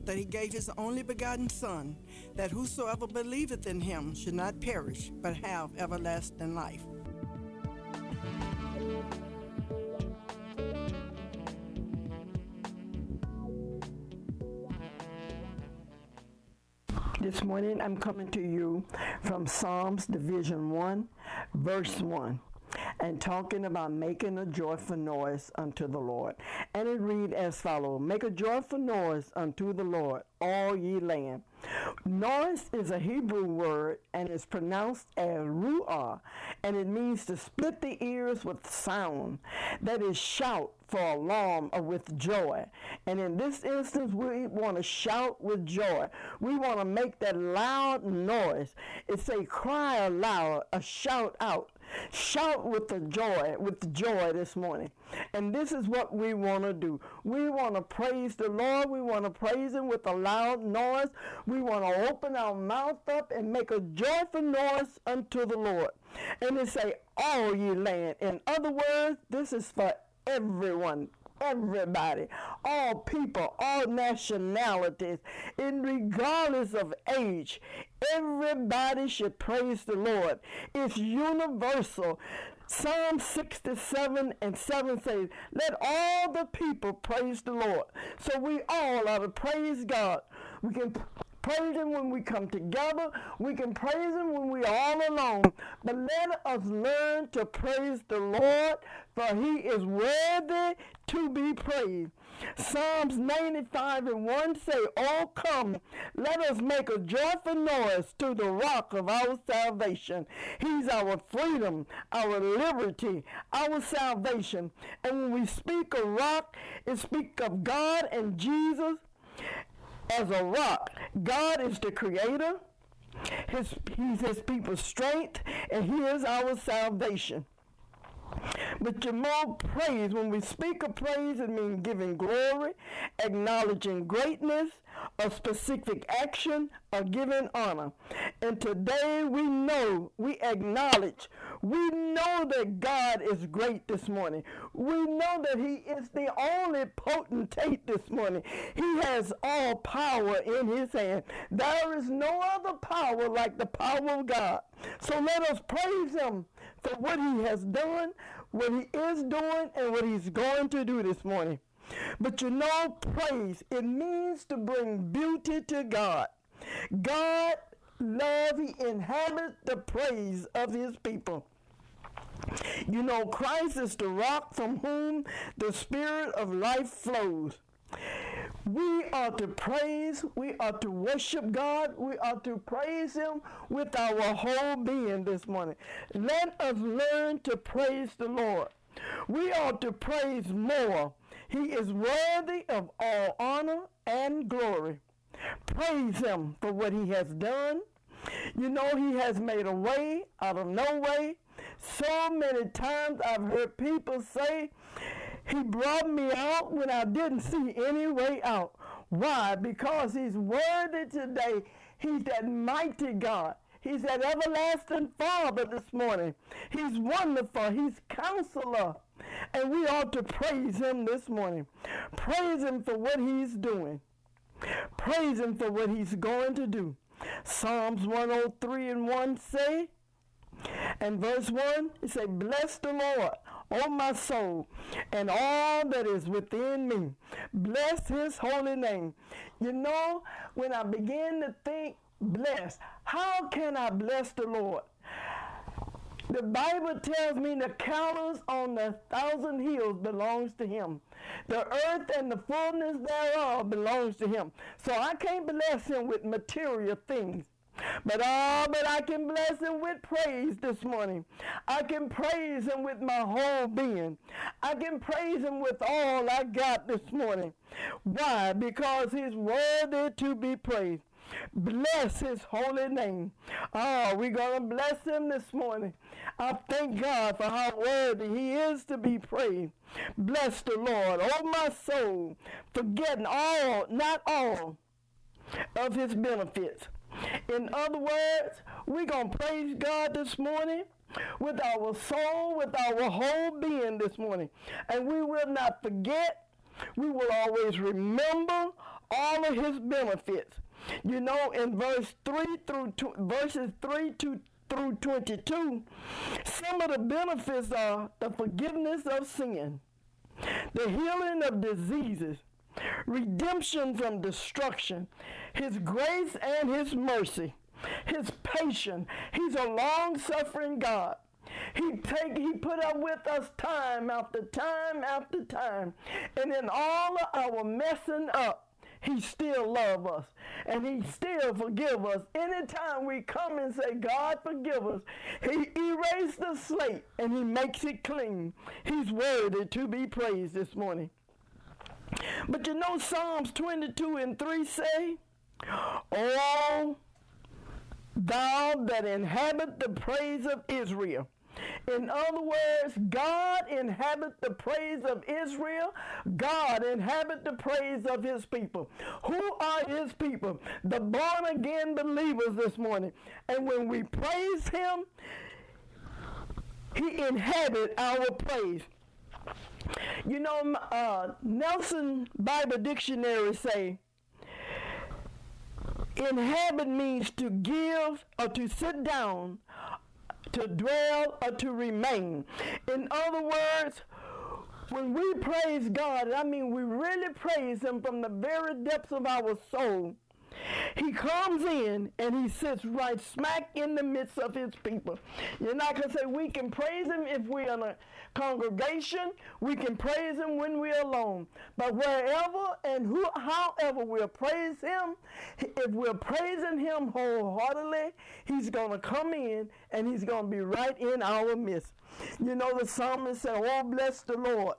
that he gave his only begotten Son, that whosoever believeth in him should not perish, but have everlasting life. This morning I'm coming to you from Psalms Division 1, verse 1, and talking about making a joyful noise unto the Lord. And it read as follows: Make a joyful noise unto the Lord, all ye land. Noise is a Hebrew word and is pronounced as ruah, and it means to split the ears with sound, that is, shout for alarm or with joy. And in this instance, we want to shout with joy. We want to make that loud noise. It's a cry aloud, a shout out. Shout with joy this morning. And this is what we want to do. We want to praise the Lord. We want to praise him with a loud noise. We want to open our mouth up and make a joyful noise unto the Lord. And it say, all ye land. In other words, this is for everyone, everybody, all people, all nationalities, and regardless of age, everybody should praise the Lord. It's universal. Psalm 67 and 7 says, let all the people praise the Lord. So we all ought to praise God. We can praise him when we come together. We can praise him when we are all alone. But let us learn to praise the Lord, for he is worthy to be praised. Psalms 95 and 1 say, oh, come, let us make a joyful noise to the rock of our salvation. He's our freedom, our liberty, our salvation. And when we speak of rock, it speaks of God and Jesus as a rock. God is the creator. He's his people's strength, and he is our salvation. But your more praise, when we speak of praise, it means giving glory, acknowledging greatness, a specific action, or giving honor. And today we acknowledge, we know that God is great this morning. We know that he is the only potentate this morning. He has all power in his hand. There is no other power like the power of God. So let us praise him for what he has done, what he is doing, and what he's going to do this morning. But you know, praise, it means to bring beauty to God. God loves, he inhabits the praise of his people. You know, Christ is the rock from whom the spirit of life flows. We are to praise, we are to worship God, we are to praise him with our whole being this morning. Let us learn to praise the Lord. We ought to praise more. He is worthy of all honor and glory. Praise him for what he has done. You know, he has made a way out of no way. So many times I've heard people say, he brought me out when I didn't see any way out. Why? Because he's worthy today. He's that mighty God. He's that everlasting Father this morning. He's wonderful. He's Counselor. And we ought to praise him this morning. Praise him for what he's doing. Praise him for what he's going to do. Psalms 103 and 1 say, and verse 1, it say, bless the Lord, O my soul, and all that is within me. Bless his holy name. You know, when I begin to think, bless, how can I bless the Lord? The Bible tells me the cattle on the 1,000 hills belongs to him. The earth and the fullness thereof belongs to him. So I can't bless him with material things. But I can bless him with praise this morning. I can praise him with my whole being. I can praise him with all I got this morning. Why? Because he's worthy to be praised. Bless his holy name. We're going to bless him this morning. I thank God for how worthy he is to be praised. Bless the Lord, oh my soul, forgetting all, not all, of his benefits. In other words, we're going to praise God this morning with our soul, with our whole being this morning. And we will not forget. We will always remember all of his benefits. You know, in verses 3 through 22, some of the benefits are the forgiveness of sin, the healing of diseases, redemption from destruction, his grace and his mercy, his patience. He's a long-suffering God. He put up with us time after time after time. And in all of our messing up, he still loves us, and he still forgives us. Anytime we come and say, God, forgive us, he erases the slate, and he makes it clean. He's worthy to be praised this morning. But you know, Psalms 22:3 say, "O thou that inhabit the praise of Israel." In other words, God inhabits the praise of Israel. God inhabits the praise of his people. Who are his people? The born-again believers this morning. And when we praise him, he inhabits our praise. You know, Nelson Bible Dictionary say, inhabit means to give or to sit down, to dwell, or to remain. In other words, when we praise God, I mean we really praise him from the very depths of our soul, he comes in and he sits right smack in the midst of his people. You're not going to say we can praise him if we're in a congregation. We can praise him when we're alone. But wherever and however we'll praise him, if we're praising him wholeheartedly, he's going to come in and he's going to be right in our midst. You know, the psalmist said, "Oh, bless the Lord."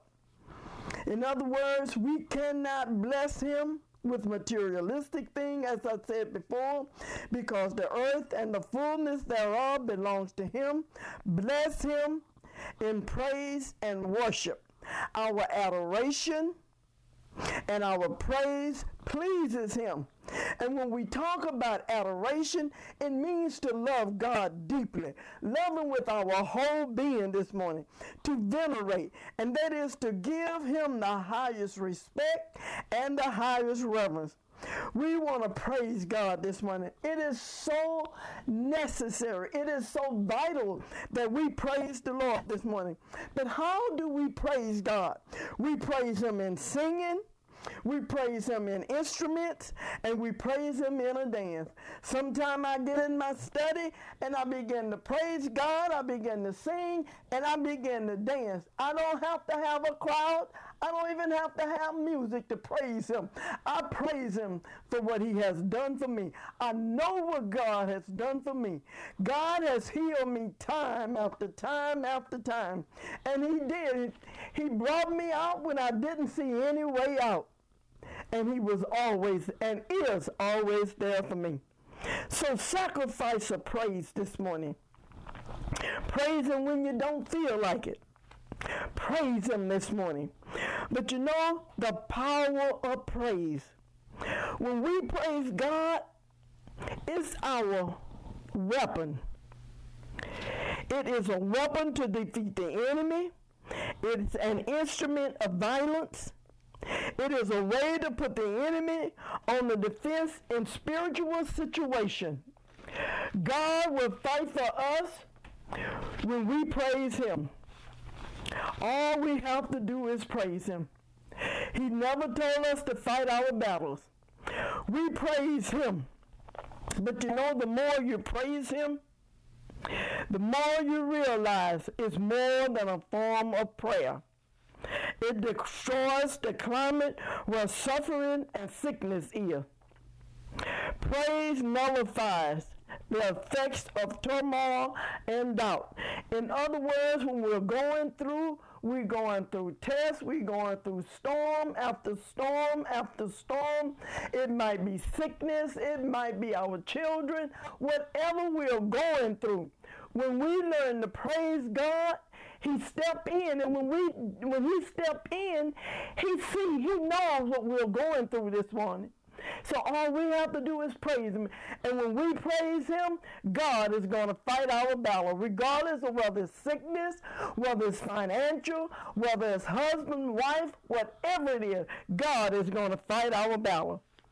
In other words, we cannot bless him with materialistic thing, as I said before, because the earth and the fullness thereof belongs to him. Bless him in praise and worship. Our adoration and our praise pleases him. And when we talk about adoration, it means to love God deeply, love him with our whole being this morning, to venerate, and that is to give him the highest respect and the highest reverence. We want to praise God this morning. It is so necessary. It is so vital that we praise the Lord this morning. But how do we praise God? We praise him in singing. We praise him in instruments, and we praise him in a dance. Sometime I get in my study and I begin to praise God, I begin to sing, and I begin to dance. I don't have to have a crowd. I don't even have to have music to praise him. I praise him for what he has done for me. I know what God has done for me. God has healed me time after time after time. And he did. He brought me out when I didn't see any way out. And he was always and is always there for me. So sacrifice a praise this morning. Praise him when you don't feel like it. Praise him this morning. But you know, the power of praise. When we praise God, it's our weapon. It is a weapon to defeat the enemy. It's an instrument of violence. It is a way to put the enemy on the defense in spiritual situation. God will fight for us when we praise him. All we have to do is praise him. He never told us to fight our battles. We praise him. But you know, the more you praise him, the more you realize it's more than a form of prayer. It destroys the climate where suffering and sickness is. Praise nullifies the effects of turmoil and doubt. In other words, when we're going through tests, we're going through storm after storm after storm. It might be sickness, it might be our children, whatever we're going through. When we learn to praise God, he stepped in, and when he stepped in, he knows what we're going through this morning. So all we have to do is praise him. And when we praise him, God is going to fight our battle, regardless of whether it's sickness, whether it's financial, whether it's husband, wife, whatever it is, God is going to fight our battle.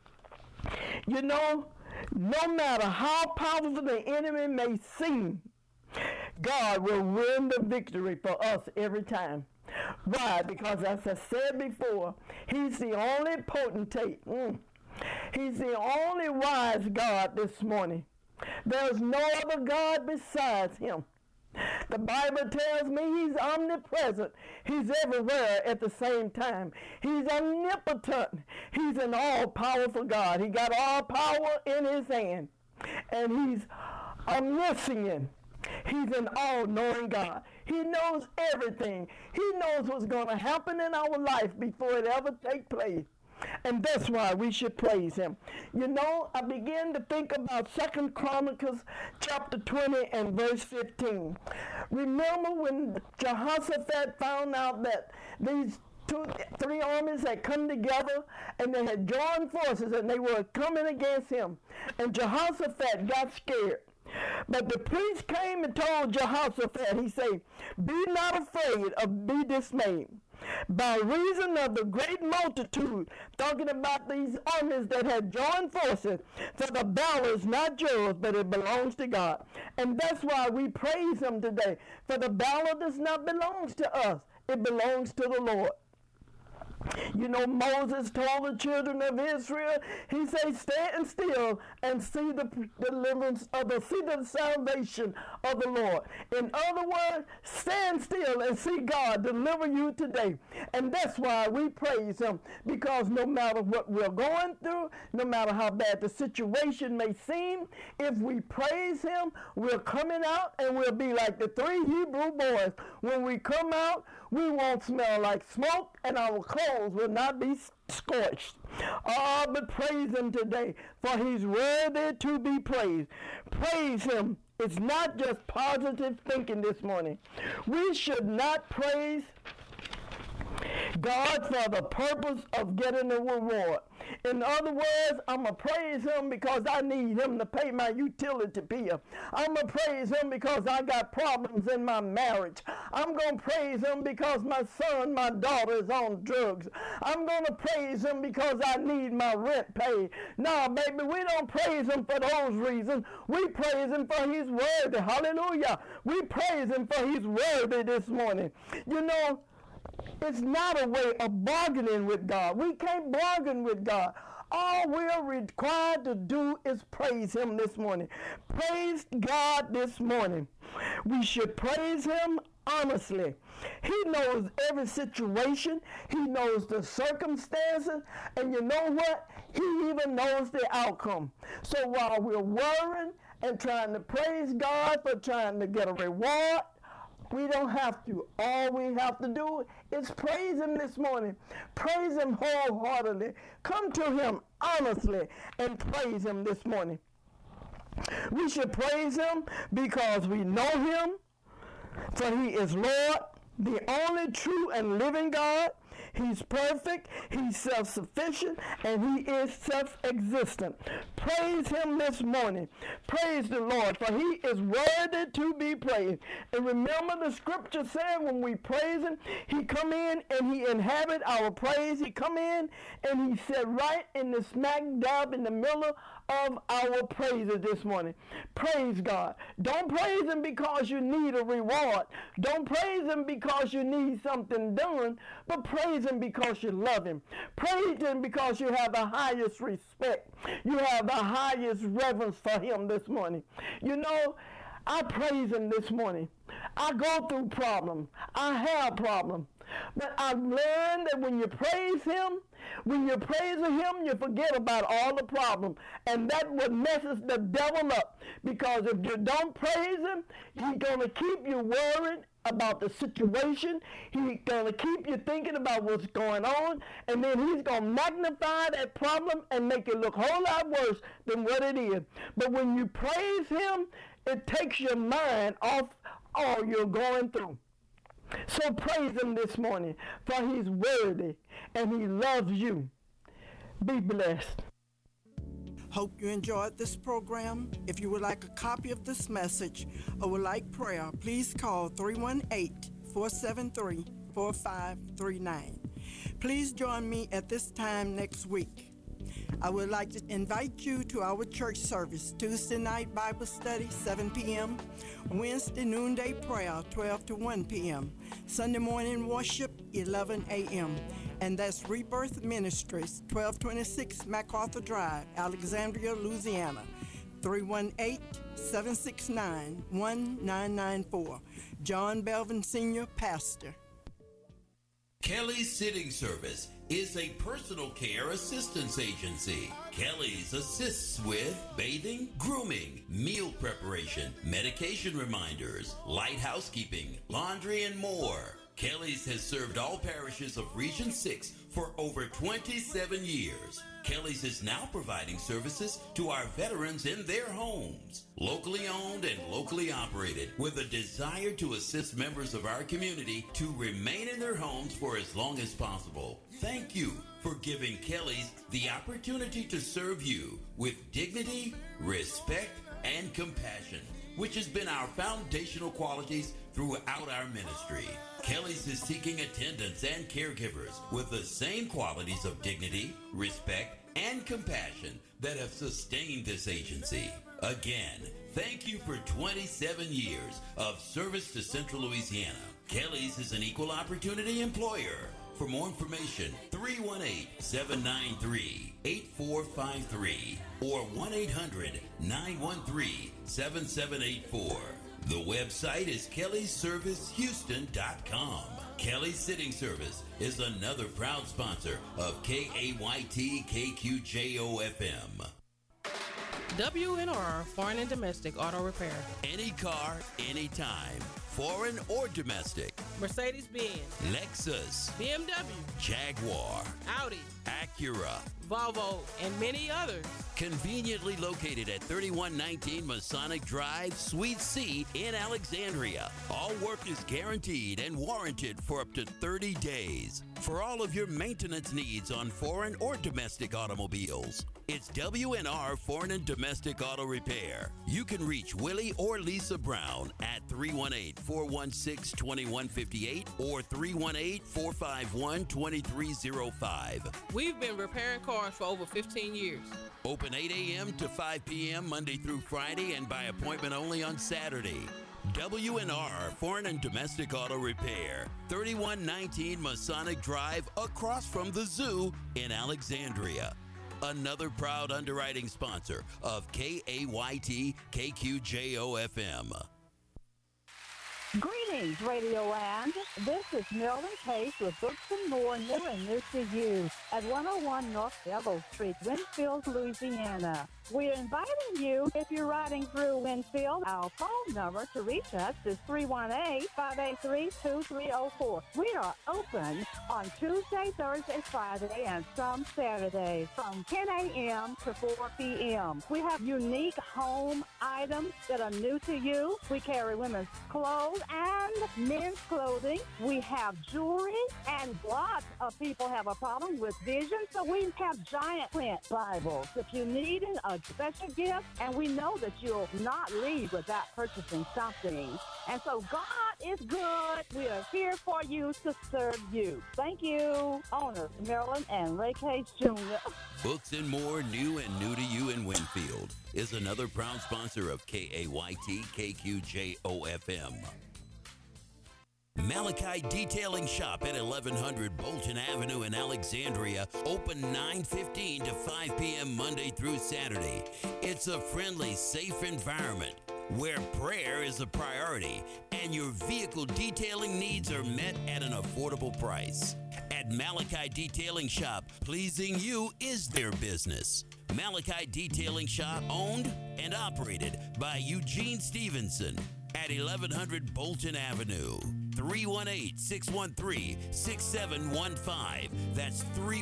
You know, no matter how powerful the enemy may seem, God will win the victory for us every time. Why? Because as I said before, He's the only potentate. He's the only wise God this morning. There's no other God besides Him. The Bible tells me He's omnipresent. He's everywhere at the same time. He's omnipotent. He's an all-powerful God. He got all power in His hand. And He's omniscient. He's an all-knowing God. He knows everything. He knows what's going to happen in our life before it ever takes place. And that's why we should praise Him. You know, I began to think about 2 Chronicles chapter 20 and verse 15. Remember when Jehoshaphat found out that these three armies had come together and they had joined forces and they were coming against him. And Jehoshaphat got scared. But the priest came and told Jehoshaphat, he said, "Be not afraid or be dismayed. By reason of the great multitude," talking about these armies that had joined forces, "for the battle is not yours, but it belongs to God." And that's why we praise Him today. For the battle does not belong to us. It belongs to the Lord. You know, Moses told the children of Israel, he said, "Stand still and see the deliverance of see the salvation of the Lord." In other words, stand still and see God deliver you today. And that's why we praise Him, because no matter what we're going through, no matter how bad the situation may seem, if we praise Him, we're coming out and we'll be like the three Hebrew boys. When we come out, we won't smell like smoke and our clothes will not be scorched. Oh, but praise Him today, for He's worthy to be praised. Praise Him. It's not just positive thinking this morning. We should not praise God for the purpose of getting a reward. In other words, I'm going to praise Him because I need Him to pay my utility bill. I'm going to praise Him because I got problems in my marriage. I'm going to praise Him because my son, my daughter is on drugs. I'm going to praise Him because I need my rent paid. No, baby, we don't praise Him for those reasons. We praise Him for He's worthy. Hallelujah. We praise Him for He's worthy this morning. You know, it's not a way of bargaining with God. We can't bargain with God. All we are required to do is praise Him this morning. Praise God this morning. We should praise Him honestly. He knows every situation. He knows the circumstances. And you know what? He even knows the outcome. So while we're worrying and trying to praise God for trying to get a reward, we don't have to. All we have to do is praise Him this morning. Praise Him wholeheartedly. Come to Him honestly and praise Him this morning. We should praise Him because we know Him, for He is Lord, the only true and living God. He's perfect, He's self-sufficient, and He is self-existent. Praise Him this morning. Praise the Lord, for He is worthy to be praised. And remember the scripture said when we praise Him, He come in and He inhabit our praise. He come in and He sit right in the smack dab in the middle of our praises this morning. Praise God. Don't praise Him because you need a reward. Don't praise Him because you need something done, but praise Him because you love Him. Praise Him because you have the highest respect. You have the highest reverence for Him this morning. You know, I praise Him this morning. I go through problems. I have problems. But I've learned that when you praise Him, when you're praising Him, you forget about all the problems. And that what messes the devil up. Because if you don't praise Him, He's going to keep you worried about the situation. He's going to keep you thinking about what's going on. And then He's going to magnify that problem and make it look a whole lot worse than what it is. But when you praise Him, it takes your mind off all you're going through. So praise Him this morning, for He's worthy and He loves you. Be blessed. Hope you enjoyed this program. If you would like a copy of this message or would like prayer, please call 318-473-4539. Please join me at this time next week. I would like to invite you to our church service, Tuesday night Bible study, 7 p.m., Wednesday noonday prayer, 12 to 1 p.m., Sunday morning worship, 11 a.m., and that's Rebirth Ministries, 1226 MacArthur Drive, Alexandria, Louisiana, 318-769-1994. John Belvin Sr., Pastor. Kelly's Sitting Service is a personal care assistance agency. Kelly's assists with bathing, grooming, meal preparation, medication reminders, light housekeeping, laundry, and more. Kelly's has served all parishes of Region 6 for over 27 years. Kelly's is now providing services to our veterans in their homes. Locally owned and locally operated, with a desire to assist members of our community to remain in their homes for as long as possible. Thank you for giving Kelly's the opportunity to serve you with dignity, respect, and compassion, which has been our foundational qualities throughout our ministry. Kelly's is seeking attendants and caregivers with the same qualities of dignity, respect, and compassion that have sustained this agency. Again, thank you for 27 years of service to Central Louisiana. Kelly's is an equal opportunity employer. For more information, 318-793-8453 or 1-800-913-7784. The website is kellysservicehouston.com. Kelly's Sitting Service is another proud sponsor of KAYT KQJO-FM. WNR Foreign and Domestic Auto Repair. Any car, anytime. Foreign or domestic. Mercedes-Benz, Lexus, BMW, Jaguar, Audi, Acura, Volvo, and many others. Conveniently located at 3119 Masonic Drive, Suite C in Alexandria. All work is guaranteed and warranted for up to 30 days. For all of your maintenance needs on foreign or domestic automobiles, it's WNR Foreign and Domestic Auto Repair. You can reach Willie or Lisa Brown at 318-416-2158 or 318-451-2305. We've been repairing cars for over 15 years. Open 8 a.m. to 5 p.m. Monday through Friday and by appointment only on Saturday. WNR Foreign and Domestic Auto Repair, 3119 Masonic Drive, across from the zoo in Alexandria. Another proud underwriting sponsor of KAYT KQJO-FM. Greetings, Radio Land. This is Marilyn Case with Books and More, new and new to you at 101 North Devil Street, Winfield, Louisiana. We're inviting you, if you're riding through Winfield, our phone number to reach us is 318-583-2304. We are open on Tuesday, Thursday, Friday, and some Saturdays from 10 a.m. to 4 p.m. We have unique home items that are new to you. We carry women's clothes and men's clothing. We have jewelry, and lots of people have a problem with vision, so we have giant print Bibles. If you need a special gift, and we know that you'll not leave without purchasing something. And so God is good. We are here for you to serve you. Thank you. Owners, Marilyn and Ray Case Jr. Books and More, new and new to you in Winfield, is another proud sponsor of KAYT KQJO-FM. Malachi Detailing Shop at 1100 Bolton Avenue in Alexandria, open 9:15 to 5 p.m. Monday through Saturday. It's a friendly, safe environment where prayer is a priority and your vehicle detailing needs are met at an affordable price. At Malachi Detailing Shop, pleasing you is their business. Malachi Detailing Shop, owned and operated by Eugene Stevenson at 1100 Bolton Avenue. 318-613-6715. That's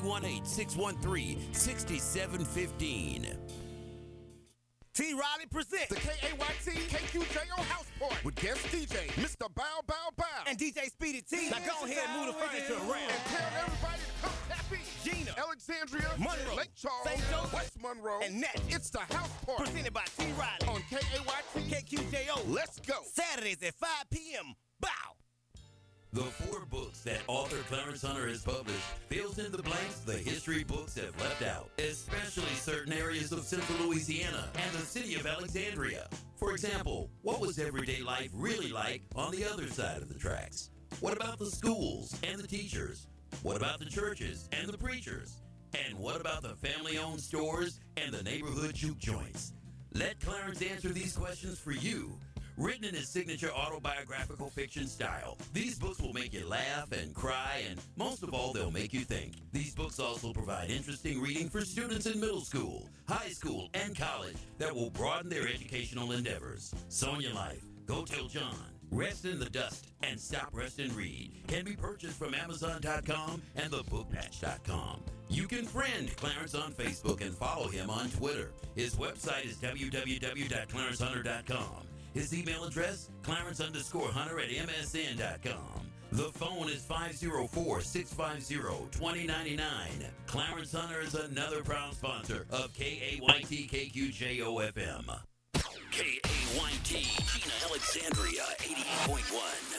318-613-6715. T. Riley presents the KAYT KQJO House Party with guest DJ Mr. Bow Bow Bow and DJ Speedy T. Now go ahead and move the furniture around and tell everybody to come tap in. Gina, Alexandria, Monroe, Lake Charles, St. Joseph, West Monroe, and Nat. It's the House Party presented by T. Riley on KAYT KQJO. Let's go. Saturdays at 5 p.m. Bow. The 4 books that author Clarence Hunter has published fills in the blanks the history books have left out, especially certain areas of central Louisiana and the city of Alexandria. For example, what was everyday life really like on the other side of the tracks? What about the schools and the teachers? What about the churches and the preachers? And what about the family-owned stores and the neighborhood juke joints? Let Clarence answer these questions for you. Written in his signature autobiographical fiction style, these books will make you laugh and cry, and most of all, they'll make you think. These books also provide interesting reading for students in middle school, high school, and college that will broaden their educational endeavors. Sonia Life, Go Tell John, Rest in the Dust, and Stop, Rest, and Read can be purchased from Amazon.com and thebookpatch.com. You can friend Clarence on Facebook and follow him on Twitter. His website is www.clarencehunter.com. His email address, clarence_hunter@msn.com. The phone is 504-650-2099. Clarence Hunter is another proud sponsor of KAYT KQJO FM. KAYT, Gina Alexandria, 88.1.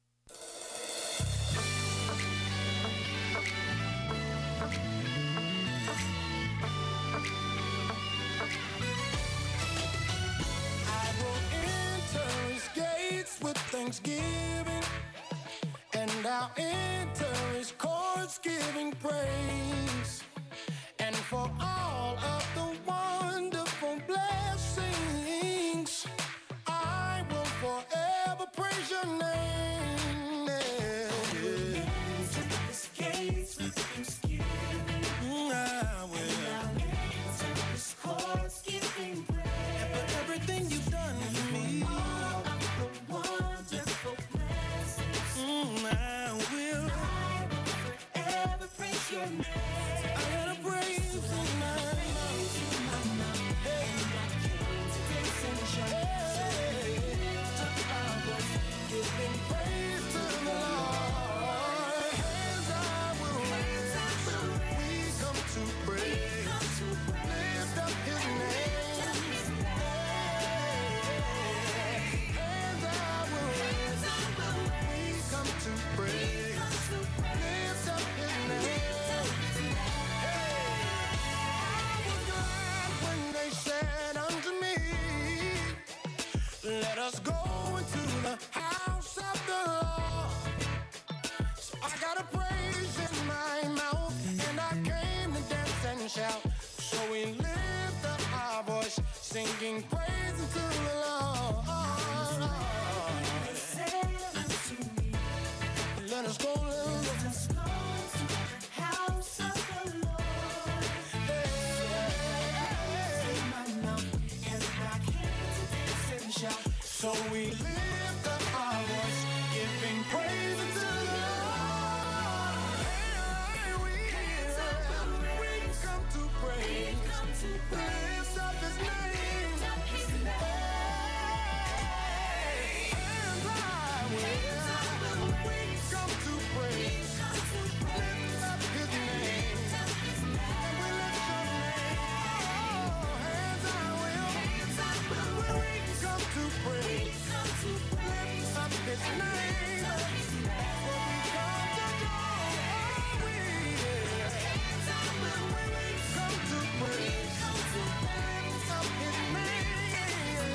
With Thanksgiving, and I'll enter his courts giving praise, and for all of the wonderful blessings, I will forever praise your name. Enter his gates with thanksgiving, I will enter his courts giving praise, and for everything you've done for me. I gotta praise you, giving praise to the Lord. Hands I will raise, we come to praise, lift up his name. Hands I will raise, we come to praise, lift up his name. Let us go into the house of the Lord. So I got a praise in my mouth, and I came to dance and shout. So we lift up our voice, singing praise unto the Lord. Let us go into the house of the Lord. So we lift up our voice, giving praise unto the Lord. We come to praise, lift up his name. And I will, we come to praise, lift up his name. And we lift your name. Oh, hands I will, we come to praise, lift up his name. That's what we come to do. Oh, we come to praise, lift up his name.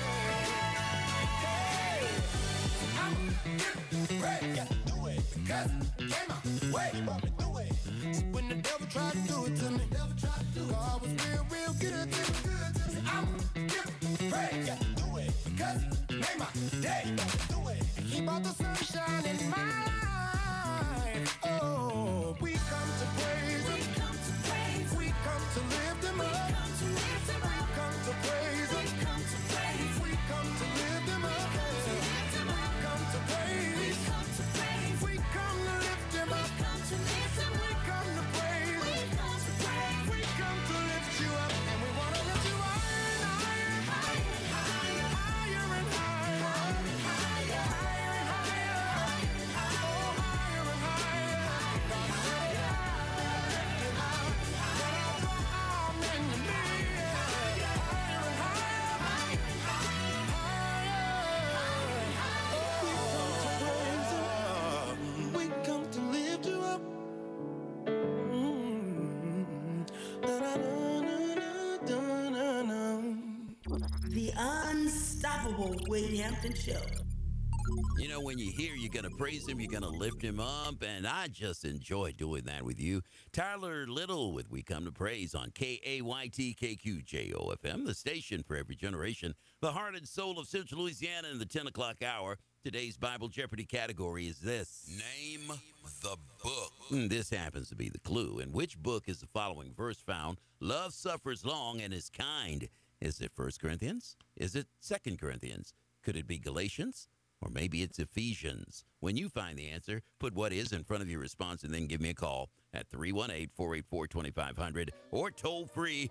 Hey, I'm yeah, do it because it came my way. Want me do it. See, when the devil tried to do it to me, God was real, real good to me. See, I'm pray, yeah, do it because it made my day. Do it. He brought the sunshine in my life. Oh, we come to praise him. We come to lift him up. We come to praise him. We come to lift him up. We come to praise. We come to lift him up. We come to praise. We come to lift you up, and we want to lift you higher and higher, higher and higher, higher and higher, oh, higher and higher. unstoppable Wade Hampton Show. You know, when you hear you're going to praise him, you're going to lift him up, and I just enjoy doing that with you. Tyler Little with We Come to Praise on KAYT KQJO-FM, the station for every generation, the heart and soul of Central Louisiana in the 10 o'clock hour. Today's Bible Jeopardy category is this. Name the book. This happens to be the clue. In which book is the following verse found? Love suffers long and is kind. Is it 1 Corinthians? Is it 2 Corinthians? Could it be Galatians? Or maybe it's Ephesians. When you find the answer, put what is in front of your response and then give me a call at 318-484-2500 or toll free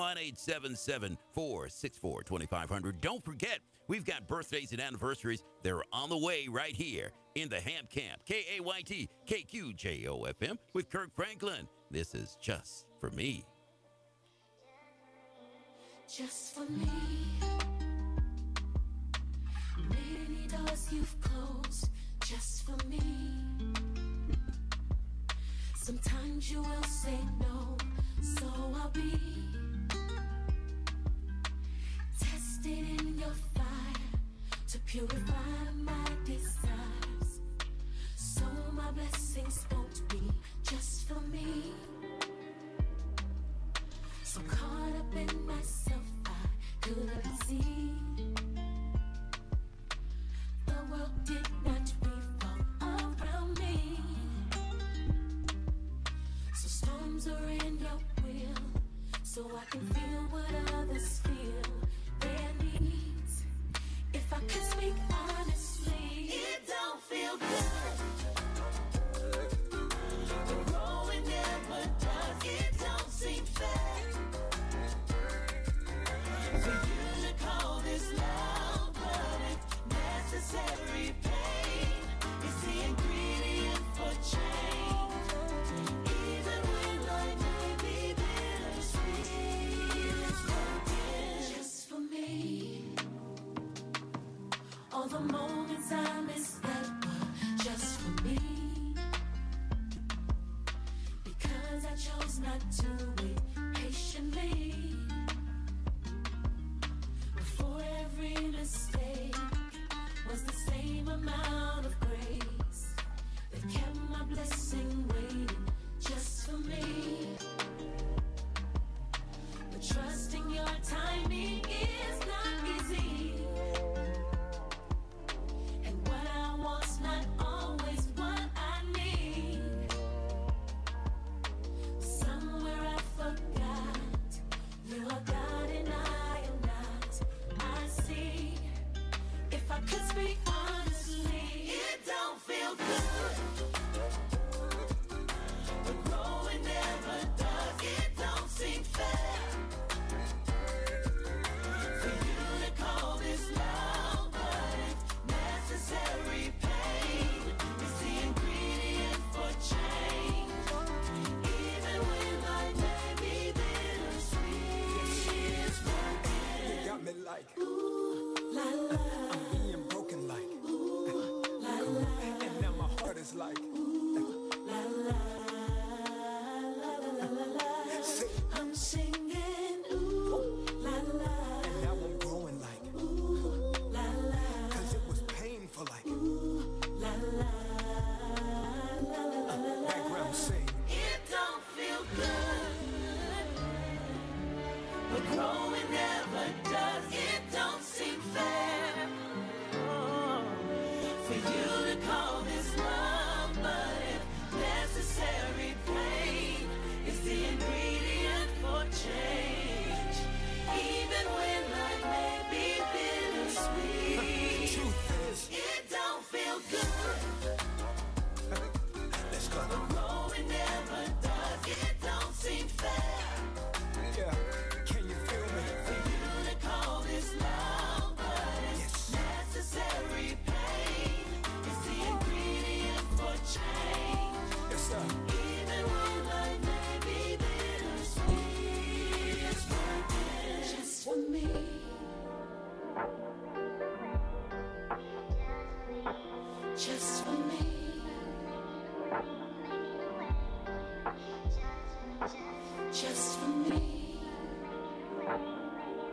1-877-464-2500. Don't forget, we've got birthdays and anniversaries. They're on the way right here in the Hamp Camp. KAYT KQJO-FM with Kirk Franklin. This is Just for Me. Just for me. Many doors you've closed just for me. Sometimes you will say no, so I'll be tested in your fire to purify my desires, so my blessings